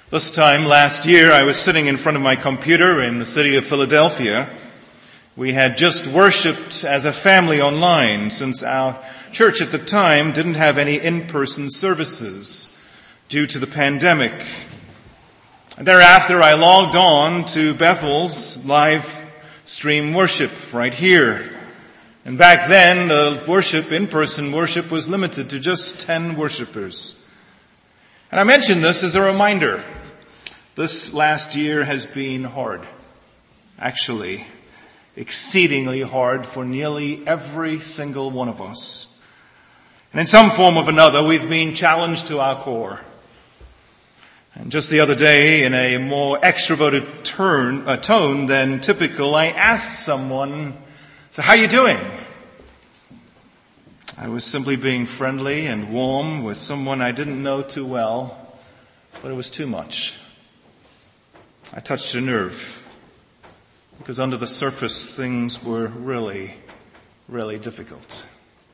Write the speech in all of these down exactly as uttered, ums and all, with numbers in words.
This time last year, I was sitting in front of my computer in the city of Philadelphia. We had just worshipped as a family online since our church at the time didn't have any in-person services due to the pandemic. And thereafter, I logged on to Bethel's live stream worship right here. And back then, the worship, in-person worship, was limited to just ten worshipers. And I mention this as a reminder. This last year has been hard. Actually, exceedingly hard for nearly every single one of us. And in some form or another, we've been challenged to our core. And just the other day, in a more extroverted turn, uh, tone than typical, I asked someone, "So how are you doing?" I was simply being friendly and warm with someone I didn't know too well, but it was too much. I touched a nerve, because under the surface things were really, really difficult.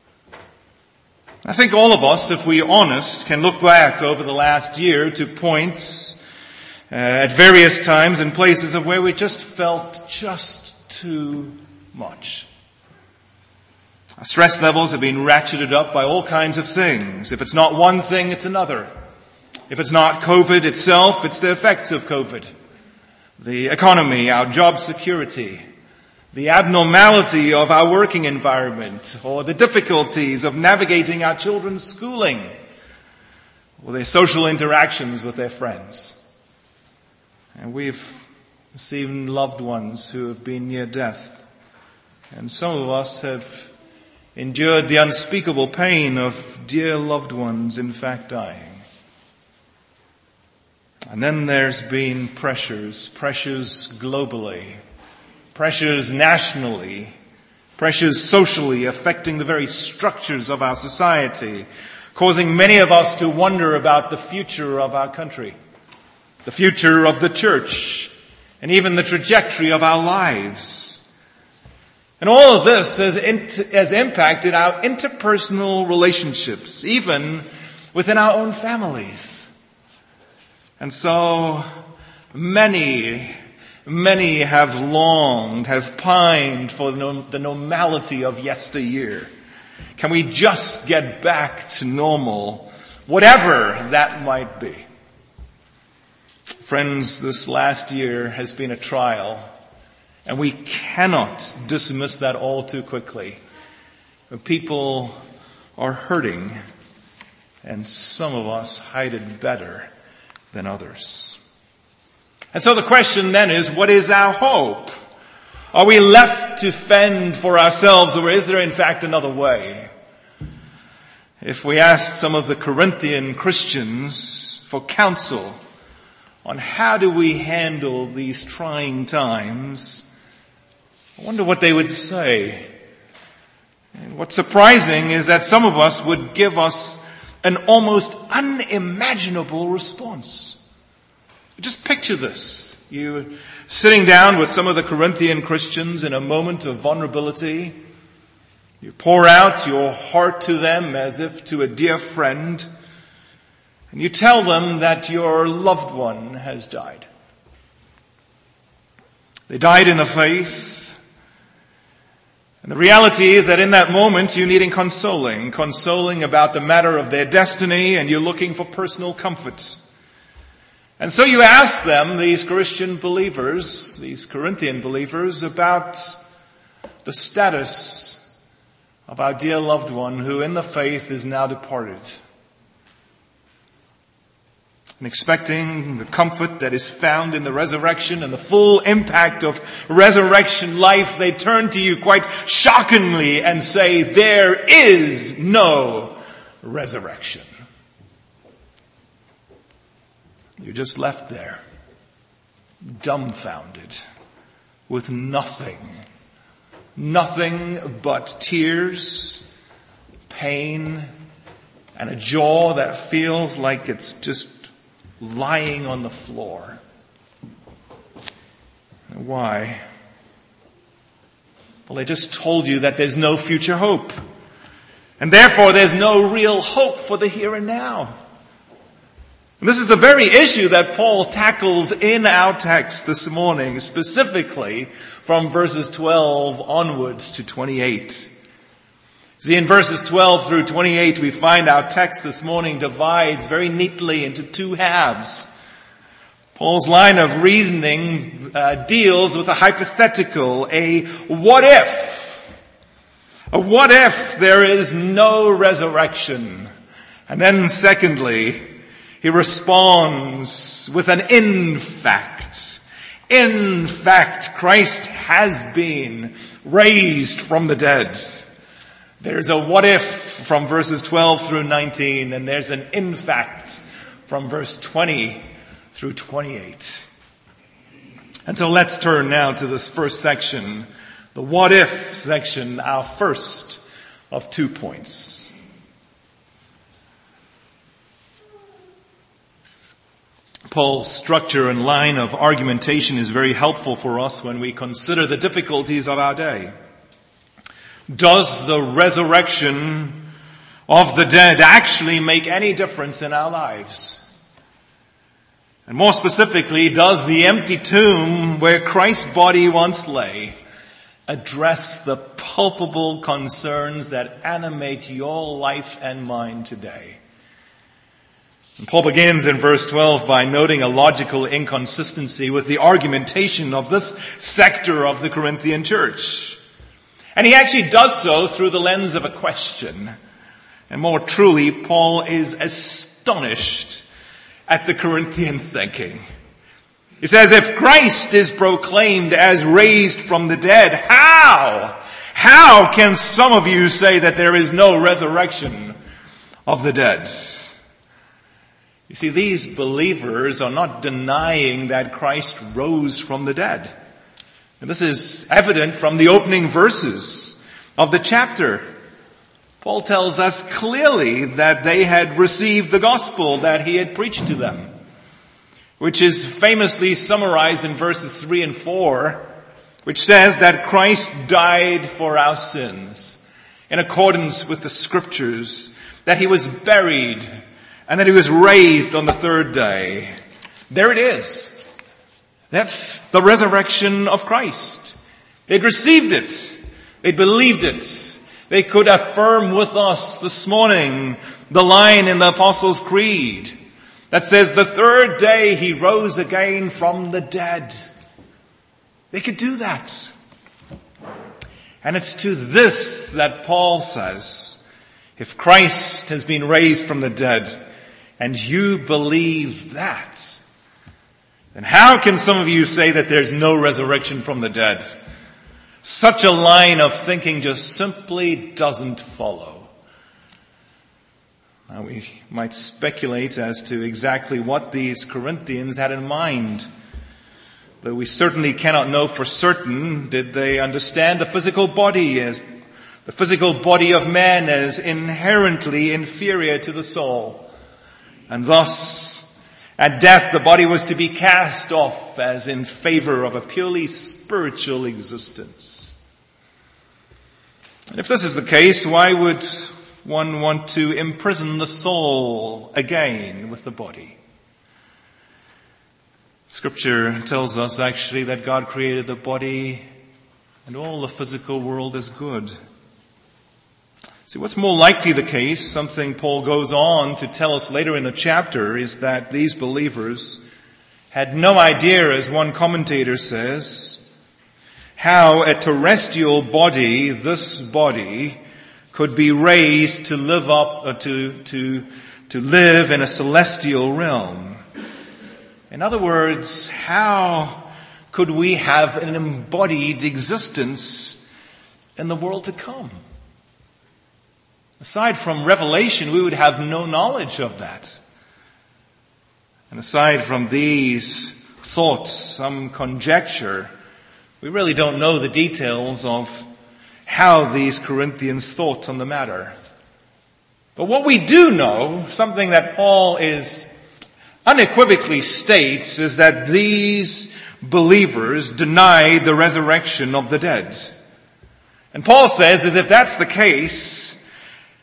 I think all of us, if we're honest, can look back over the last year to points uh, at various times and places of where we just felt just too much. Our stress levels have been ratcheted up by all kinds of things. If it's not one thing, it's another. If it's not COVID itself, it's the effects of COVID. The economy, our job security, the abnormality of our working environment, or the difficulties of navigating our children's schooling, or their social interactions with their friends. And we've seen loved ones who have been near death. And some of us have endured the unspeakable pain of dear loved ones in fact dying. And then there's been pressures, pressures globally, pressures nationally, pressures socially affecting the very structures of our society, causing many of us to wonder about the future of our country, the future of the church, and even the trajectory of our lives. And all of this has, int- has impacted our interpersonal relationships, even within our own families. And so many, many have longed, have pined for the normality of yesteryear. Can we just get back to normal, whatever that might be? Friends, this last year has been a trial, and we cannot dismiss that all too quickly. People are hurting, and some of us hide it better than others. And so the question then is, what is our hope? Are we left to fend for ourselves, or is there in fact another way? If we asked some of the Corinthian Christians for counsel on how do we handle these trying times, I wonder what they would say. And what's surprising is that some of us would give us an almost unimaginable response. Just picture this. You sitting down with some of the Corinthian Christians in a moment of vulnerability. You pour out your heart to them as if to a dear friend. And you tell them that your loved one has died. They died in the faith. And the reality is that in that moment you're needing consoling, consoling about the matter of their destiny, and you're looking for personal comfort. And so you ask them, these Christian believers, these Corinthian believers, about the status of our dear loved one who in the faith is now departed. And expecting the comfort that is found in the resurrection and the full impact of resurrection life, they turn to you quite shockingly and say, there is no resurrection. You're just left there, dumbfounded, with nothing, nothing but tears, pain, and a jaw that feels like it's just lying on the floor. Why? Well, they just told you that there's no future hope. And therefore, there's no real hope for the here and now. And this is the very issue that Paul tackles in our text this morning, specifically from verses twelve onwards to twenty-eight. See, in verses twelve through twenty-eight, we find our text this morning divides very neatly into two halves. Paul's line of reasoning uh, deals with a hypothetical, a what if. A what if there is no resurrection? And then secondly, he responds with an in fact. In fact, Christ has been raised from the dead. There's a what if from verses twelve through nineteen, and there's an in fact from verse twenty through twenty-eight. And so let's turn now to this first section, the what if section, our first of two points. Paul's structure and line of argumentation is very helpful for us when we consider the difficulties of our day. Does the resurrection of the dead actually make any difference in our lives? And more specifically, does the empty tomb where Christ's body once lay address the palpable concerns that animate your life and mine today? And Paul begins in verse twelve by noting a logical inconsistency with the argumentation of this sector of the Corinthian church. And he actually does so through the lens of a question. And more truly, Paul is astonished at the Corinthian thinking. He says, if Christ is proclaimed as raised from the dead, how? How can some of you say that there is no resurrection of the dead? You see, these believers are not denying that Christ rose from the dead. And this is evident from the opening verses of the chapter. Paul tells us clearly that they had received the gospel that he had preached to them, which is famously summarized in verses three and four, which says that Christ died for our sins in accordance with the scriptures, that he was buried, and that he was raised on the third day. There it is. That's the resurrection of Christ. They'd received it. They'd believed it. They could affirm with us this morning the line in the Apostles' Creed that says, the third day he rose again from the dead. They could do that. And it's to this that Paul says, if Christ has been raised from the dead, and you believe that, then how can some of you say that there's no resurrection from the dead? Such a line of thinking just simply doesn't follow. Now we might speculate as to exactly what these Corinthians had in mind. Though we certainly cannot know for certain, did they understand the physical body as the physical body of man as inherently inferior to the soul? And thus, at death, the body was to be cast off as in favor of a purely spiritual existence. And if this is the case, why would one want to imprison the soul again with the body? Scripture tells us actually that God created the body and all the physical world is good. See, what's more likely the case, something Paul goes on to tell us later in the chapter, is that these believers had no idea, as one commentator says, how a terrestrial body, this body, could be raised to live up, or to, to, to live in a celestial realm. In other words, how could we have an embodied existence in the world to come? Aside from revelation, we would have no knowledge of that. And aside from these thoughts, some conjecture, we really don't know the details of how these Corinthians thought on the matter. But what we do know, something that Paul is unequivocally states, is that these believers denied the resurrection of the dead. And Paul says that if that's the case,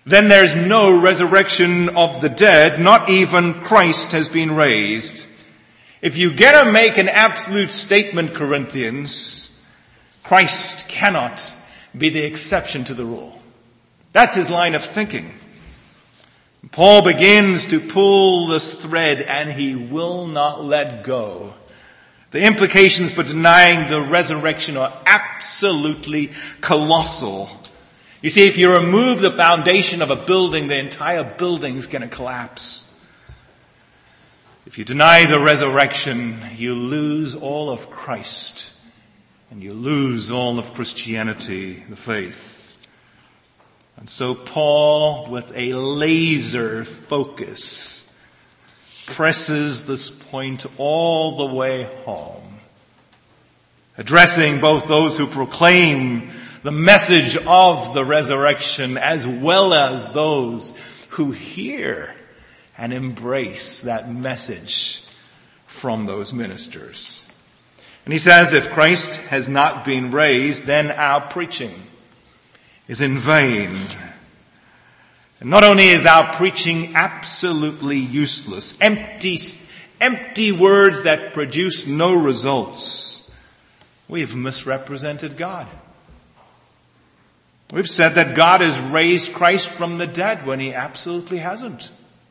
then there's no resurrection of the dead, not even Christ has been raised. If you get to make an absolute statement, Corinthians, Christ cannot be the exception to the rule. That's his line of thinking. Paul begins to pull this thread, and he will not let go. The implications for denying the resurrection are absolutely colossal. You see, if you remove the foundation of a building, the entire building is going to collapse. If you deny the resurrection, you lose all of Christ, and you lose all of Christianity, the faith. And so Paul, with a laser focus, presses this point all the way home, addressing both those who proclaim the message of the resurrection as well as those who hear and embrace that message from those ministers. And he says, if Christ has not been raised, then our preaching is in vain. And not only is our preaching absolutely useless, empty, empty words that produce no results, we've misrepresented God. We've said that God has raised Christ from the dead when he absolutely hasn't.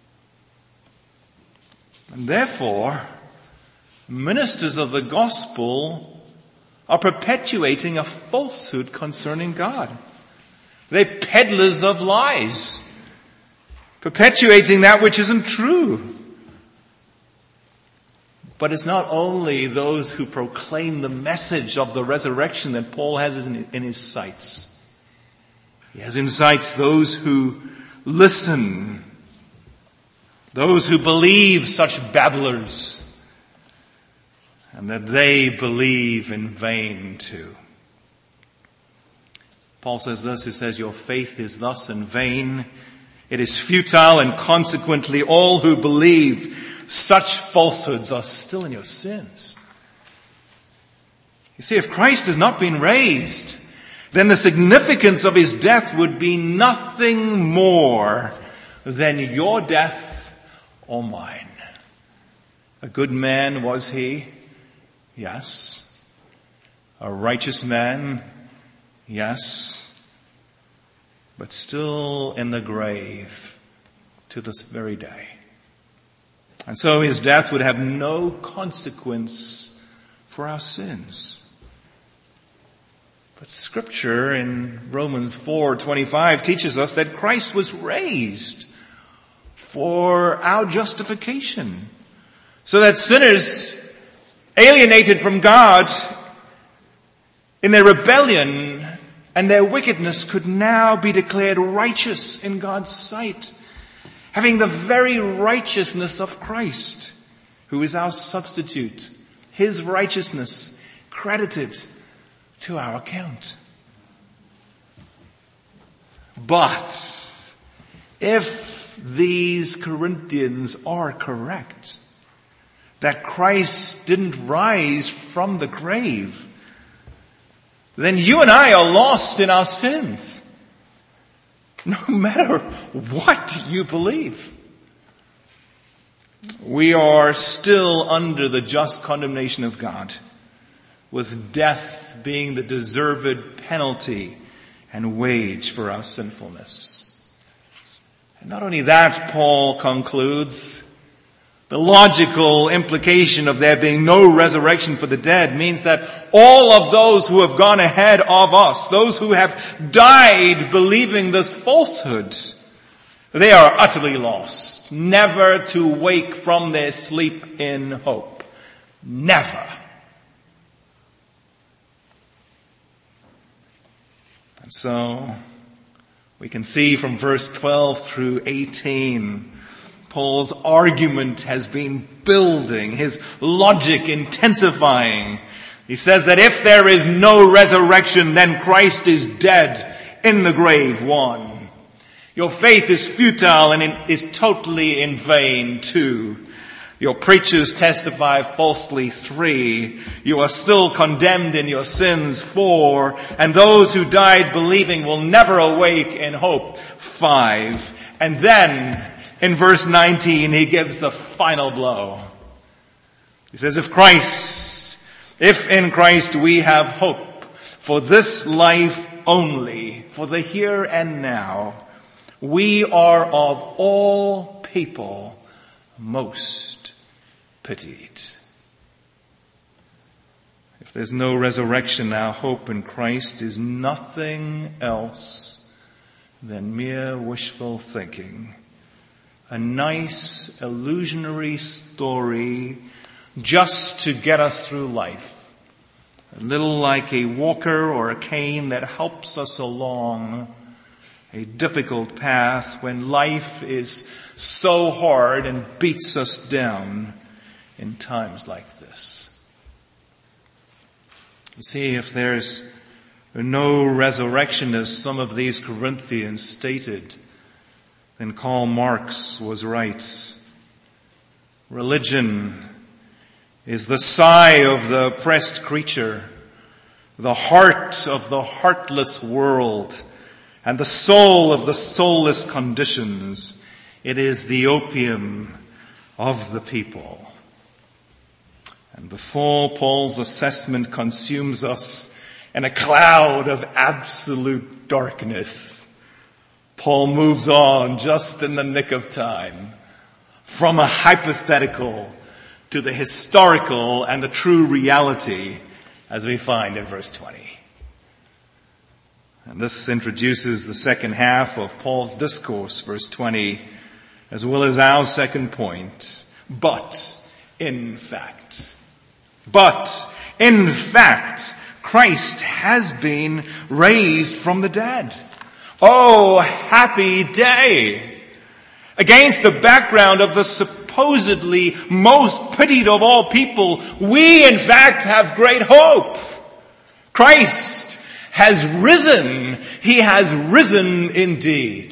And therefore, ministers of the gospel are perpetuating a falsehood concerning God. They're peddlers of lies, perpetuating that which isn't true. But it's not only those who proclaim the message of the resurrection that Paul has in his sights. He has in sights those who listen, those who believe such babblers, and that they believe in vain too. Paul says this, he says, your faith is thus in vain. It is futile, and consequently all who believe such falsehoods are still in your sins. You see, if Christ has not been raised, then the significance of his death would be nothing more than your death or mine. A good man was he? Yes. A righteous man? Yes. But still in the grave to this very day. And so his death would have no consequence for our sins. But Scripture in Romans four twenty-five teaches us that Christ was raised for our justification, so that sinners alienated from God in their rebellion and their wickedness could now be declared righteous in God's sight, having the very righteousness of Christ, who is our substitute, his righteousness credited to our account. But if these Corinthians are correct, that Christ didn't rise from the grave, then you and I are lost in our sins, no matter what you believe. We are still under the just condemnation of God, with death being the deserved penalty and wage for our sinfulness. And not only that, Paul concludes, the logical implication of there being no resurrection for the dead means that all of those who have gone ahead of us, those who have died believing this falsehood, they are utterly lost, never to wake from their sleep in hope. Never. And so we can see from verse twelve through eighteen, Paul's argument has been building, his logic intensifying. He says that if there is no resurrection, then Christ is dead, in the grave won. Your faith is futile and it is totally in vain too. Your preachers testify falsely, three. You are still condemned in your sins, four. And those who died believing will never awake in hope, five. And then, in verse nineteen, he gives the final blow. He says, if Christ, if in Christ we have hope for this life only, for the here and now, we are of all people most pitied. If there's no resurrection, our hope in Christ is nothing else than mere wishful thinking. A nice, illusionary story just to get us through life. A little like a walker or a cane that helps us along a difficult path when life is so hard and beats us down in times like this. You see, if there's no resurrection, as some of these Corinthians stated, then Karl Marx was right. Religion is the sigh of the oppressed creature, the heart of the heartless world, and the soul of the soulless conditions. It is the opium of the people. And before Paul's assessment consumes us in a cloud of absolute darkness, Paul moves on just in the nick of time from a hypothetical to the historical and the true reality, as we find in verse twenty. And this introduces the second half of Paul's discourse, verse twenty, as well as our second point. But, in fact, but, in fact, Christ has been raised from the dead. Oh, happy day! Against the background of the supposedly most pitied of all people, we in fact have great hope. Christ has risen. He has risen indeed.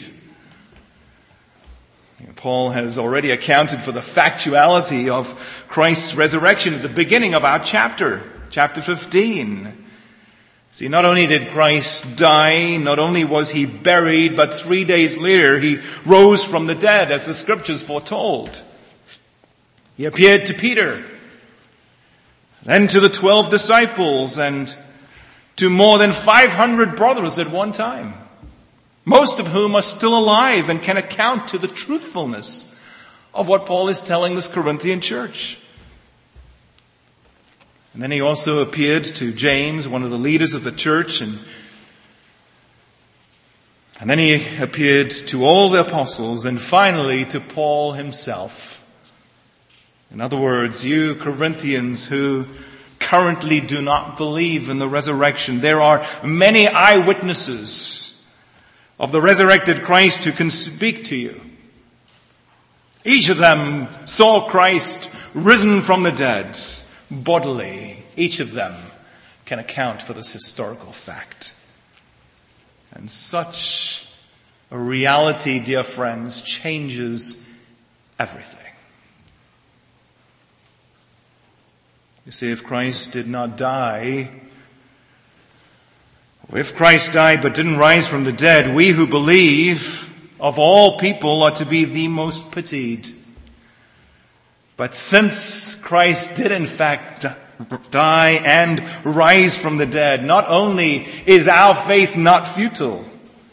Paul has already accounted for the factuality of Christ's resurrection at the beginning of our chapter, chapter fifteen. See, not only did Christ die, not only was he buried, but three days later he rose from the dead, as the scriptures foretold. He appeared to Peter, then to the twelve disciples, and to more than five hundred brothers at one time, most of whom are still alive and can account to the truthfulness of what Paul is telling this Corinthian church. And then he also appeared to James, one of the leaders of the church, and, and then he appeared to all the apostles, and finally to Paul himself. In other words, you Corinthians who currently do not believe in the resurrection, there are many eyewitnesses of the resurrected Christ who can speak to you. Each of them saw Christ risen from the dead bodily. Each of them can account for this historical fact. And such a reality, dear friends, changes everything. You see, if Christ did not die, if Christ died but didn't rise from the dead, we who believe of all people are to be the most pitied. But since Christ did in fact die and rise from the dead, not only is our faith not futile,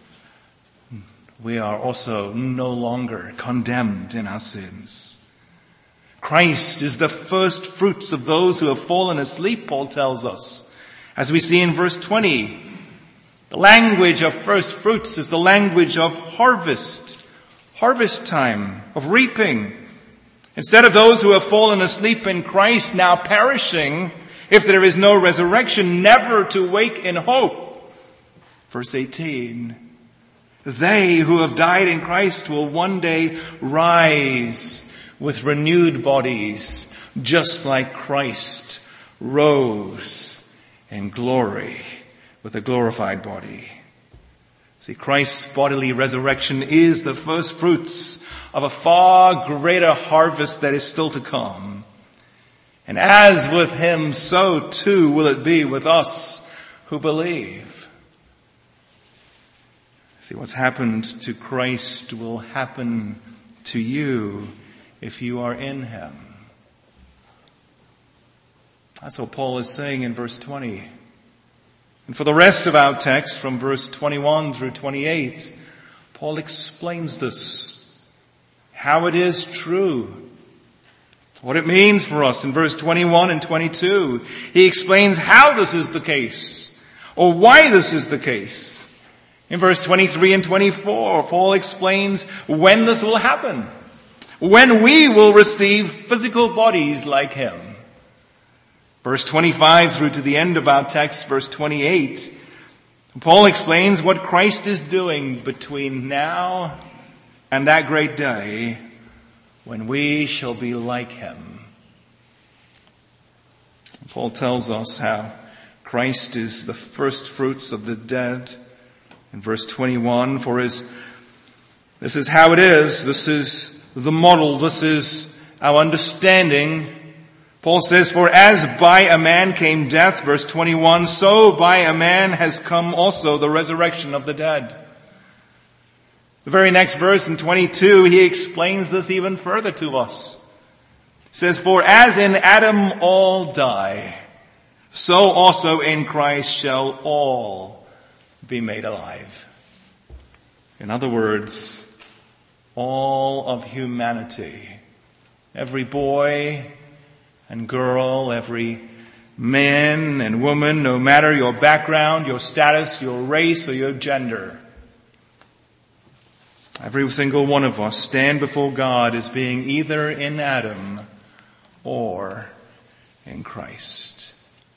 we are also no longer condemned in our sins. Christ is the first fruits of those who have fallen asleep, Paul tells us, as we see in verse twenty. The language of first fruits is the language of harvest, harvest time, of reaping. Instead of those who have fallen asleep in Christ now perishing, if there is no resurrection, never to wake in hope. Verse eighteen, they who have died in Christ will one day rise with renewed bodies, just like Christ rose in glory with a glorified body. See, Christ's bodily resurrection is the first fruits of a far greater harvest that is still to come. And as with him, so too will it be with us who believe. See, what's happened to Christ will happen to you if you are in him. That's what Paul is saying in verse twenty. And for the rest of our text, from verse twenty-one through twenty-eight, Paul explains this, how it is true, what it means for us in verse twenty-one and twenty-two. He explains how this is the case, or why this is the case. In verse twenty-three and twenty-four, Paul explains when this will happen, when we will receive physical bodies like him. Verse twenty-five through to the end of our text, verse twenty-eight, Paul explains what Christ is doing between now and that great day when we shall be like him. Paul tells us how Christ is the first fruits of the dead. In verse twenty-one, for his, this is how it is, this is the model, this is our understanding. Paul says, for as by a man came death, verse twenty-one, so by a man has come also the resurrection of the dead. The very next verse in twenty-two, he explains this even further to us. He says, for as in Adam all die, so also in Christ shall all be made alive. In other words, all of humanity, every boy and girl, every man and woman, no matter your background, your status, your race, or your gender. Every single one of us stand before God as being either in Adam or in Christ.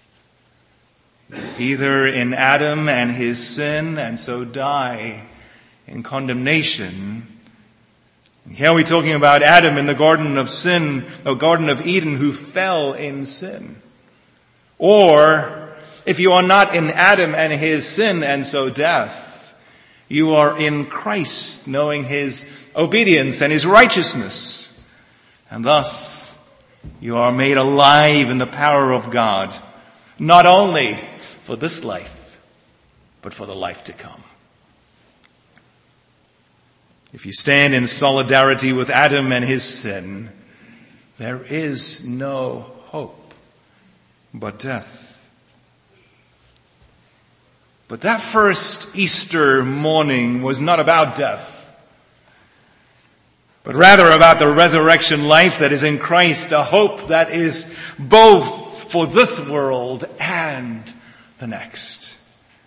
Either in Adam and his sin, and so die in condemnation. Here we're talking about Adam in the Garden of Sin, the Garden of Eden, who fell in sin. Or, if you are not in Adam and his sin and so death, you are in Christ, knowing his obedience and his righteousness. And thus, you are made alive in the power of God, not only for this life, but for the life to come. If you stand in solidarity with Adam and his sin, there is no hope but death. But that first Easter morning was not about death, but rather about the resurrection life that is in Christ, a hope that is both for this world and the next.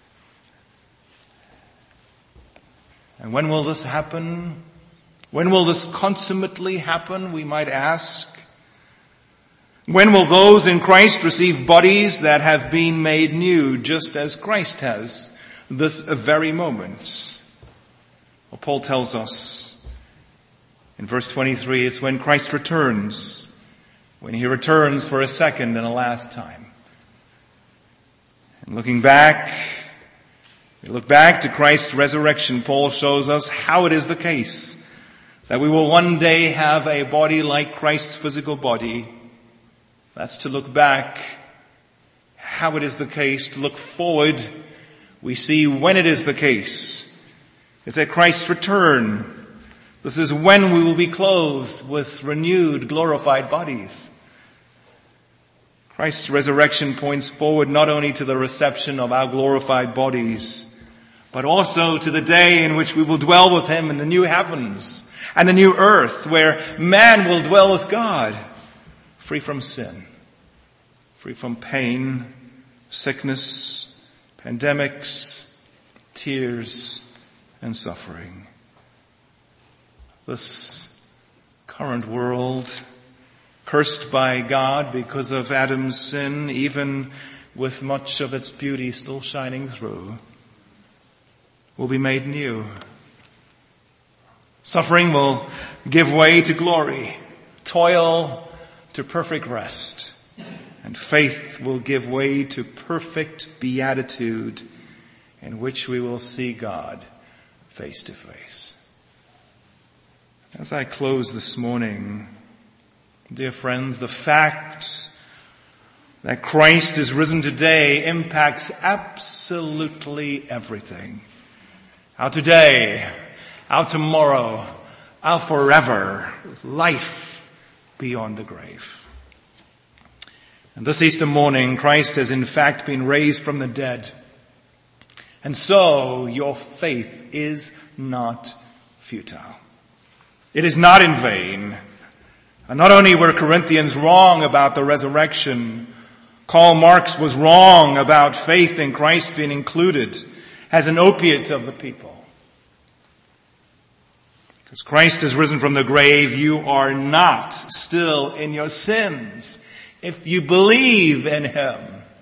And when will this happen? When will this consummately happen, we might ask? When will those in Christ receive bodies that have been made new, just as Christ has this very moment? Well, Paul tells us in verse twenty-three, it's when Christ returns, when he returns for a second and a last time. And looking back, we look back to Christ's resurrection. Paul shows us how it is the case that we will one day have a body like Christ's physical body. That's to look back. How it is the case. To look forward, we see when it is the case. It's at Christ's return. This is when we will be clothed with renewed, glorified bodies. Christ's resurrection points forward not only to the reception of our glorified bodies, but also to the day in which we will dwell with him in the new heavens and the new earth, where man will dwell with God, free from sin, free from pain, sickness, pandemics, tears, and suffering. This current world, cursed by God because of Adam's sin, even with much of its beauty still shining through, will be made new. Suffering will give way to glory, toil to perfect rest, and faith will give way to perfect beatitude, in which we will see God face to face. As I close this morning, dear friends, the fact that Christ is risen today impacts absolutely everything. Our today, our tomorrow, our forever, life beyond the grave. And this Easter morning, Christ has in fact been raised from the dead. And so your faith is not futile. It is not in vain. And not only were Corinthians wrong about the resurrection, Karl Marx was wrong about faith in Christ being included as an opiate of the people. Because Christ has risen from the grave, you are not still in your sins if you believe in Him.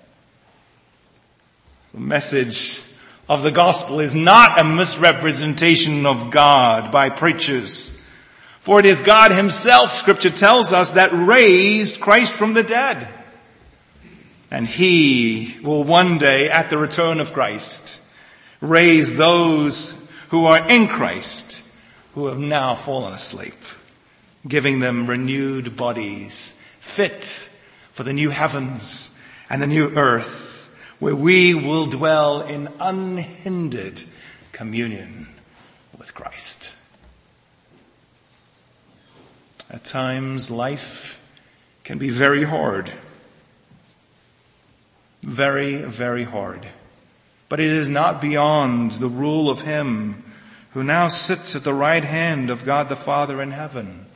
The message of the gospel is not a misrepresentation of God by preachers. For it is God Himself, Scripture tells us, that raised Christ from the dead. And He will one day, at the return of Christ, raise those who are in Christ, who have now fallen asleep, giving them renewed bodies, fit for the new heavens and the new earth, where we will dwell in unhindered communion with Christ. At times, life can be very hard. Very, very hard. But it is not beyond the rule of Him who now sits at the right hand of God the Father in heaven.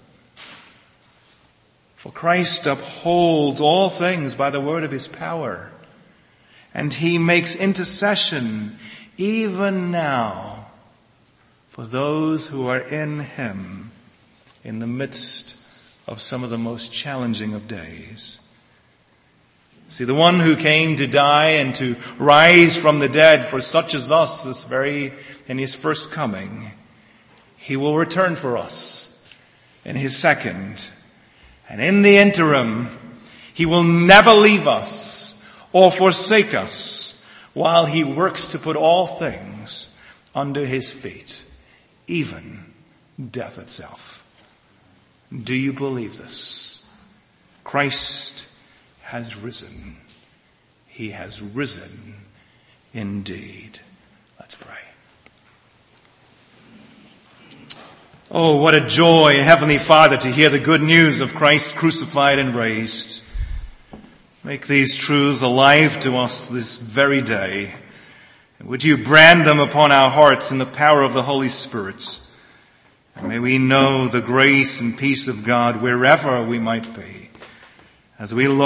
For Christ upholds all things by the word of His power, and He makes intercession even now for those who are in Him in the midst of some of the most challenging of days. See, the one who came to die and to rise from the dead for such as us this very in His first coming, He will return for us in His second. And in the interim, He will never leave us or forsake us while He works to put all things under His feet, even death itself. Do you believe this? Christ has risen. He has risen indeed. Let's pray. Oh, what a joy, Heavenly Father, to hear the good news of Christ crucified and raised. Make these truths alive to us this very day. And would you brand them upon our hearts in the power of the Holy Spirit? And may we know the grace and peace of God wherever we might be, as we look